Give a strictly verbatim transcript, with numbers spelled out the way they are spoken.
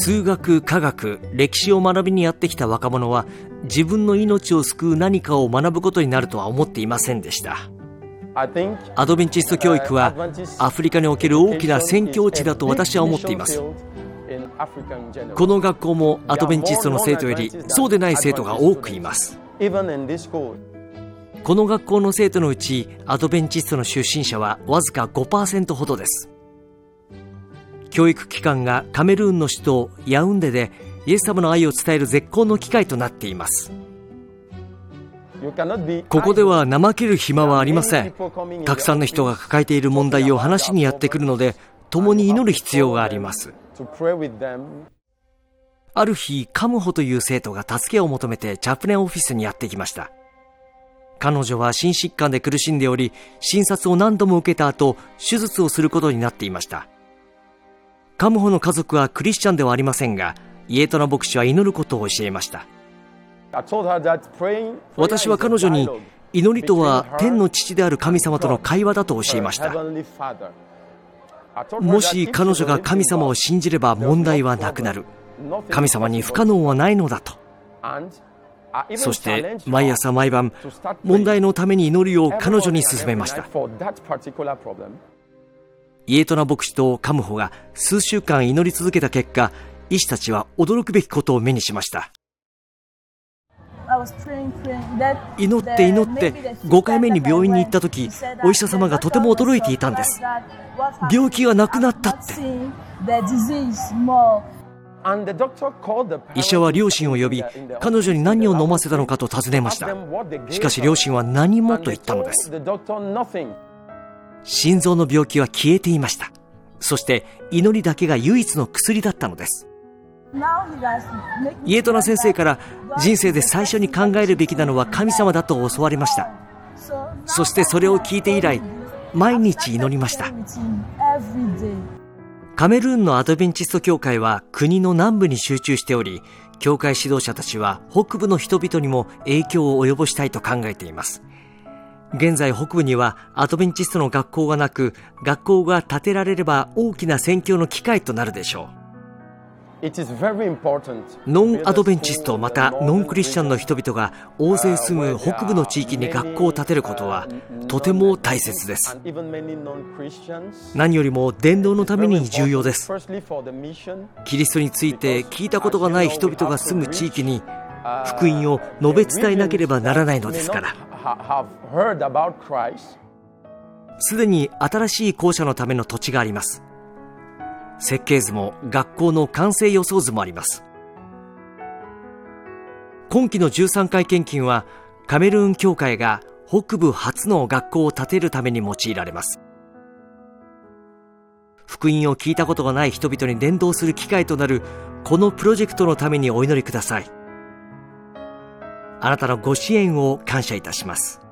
数学、科学、歴史を学びにやってきた若者は自分の命を救う何かを学ぶことになるとは思っていませんでした。アドベンチスト教育はアフリカにおける大きな宣教地だと私は思っています。この学校もアドベンチストの生徒よりそうでない生徒が多くいます。この学校の生徒のうちアドベンチストの出身者はわずか ごパーセント ほどです。教育機関がカメルーンの首都ヤウンデでイエス様の愛を伝える絶好の機会となっています。ここでは怠ける暇はありません。たくさんの人が抱えている問題を話しにやってくるので、共に祈る必要があります。ある日、カムホという生徒が助けを求めてチャプレンオフィスにやってきました。彼女は心疾患で苦しんでおり、診察を何度も受けた後、手術をすることになっていました。カムホの家族はクリスチャンではありませんが、イエトナ牧師は祈ることを教えました。私は彼女に、祈りとは天の父である神様との会話だと教えました。もし彼女が神様を信じれば問題はなくなる。神様に不可能はないのだと。そして毎朝毎晩問題のために祈りを彼女に勧めました。イエトナ牧師とカムホが数週間祈り続けた結果、医師たちは驚くべきことを目にしました。祈って祈ってごかいめに病院に行った時、お医者様がとても驚いていたんです。病気がなくなったって。医者は両親を呼び、彼女に何を飲ませたのかと尋ねました。しかし両親は何もと言ったのです。心臓の病気は消えていました。そして祈りだけが唯一の薬だったのです。イエトナ先生から人生で最初に考えるべきなのは神様だと教わりました。そしてそれを聞いて以来、毎日祈りました。カメルーンのアドベンチスト教会は国の南部に集中しており、教会指導者たちは北部の人々にも影響を及ぼしたいと考えています。現在北部にはアドベンチストの学校がなく、学校が建てられれば大きな宣教の機会となるでしょう。ノンアドベンチストまたノンクリスチャンの人々が大勢住む北部の地域に学校を建てることはとても大切です。何よりも伝道のために重要です。キリストについて聞いたことがない人々が住む地域に福音を述べ伝えなければならないのですから。すでに新しい校舎のための土地があります。設計図も学校の完成予想図もあります。今期のじゅうさんかい献金はカメルーン教会が北部初の学校を建てるために用いられます。福音を聞いたことがない人々に伝道する機会となるこのプロジェクトのためにお祈りください。あなたのご支援を感謝いたします。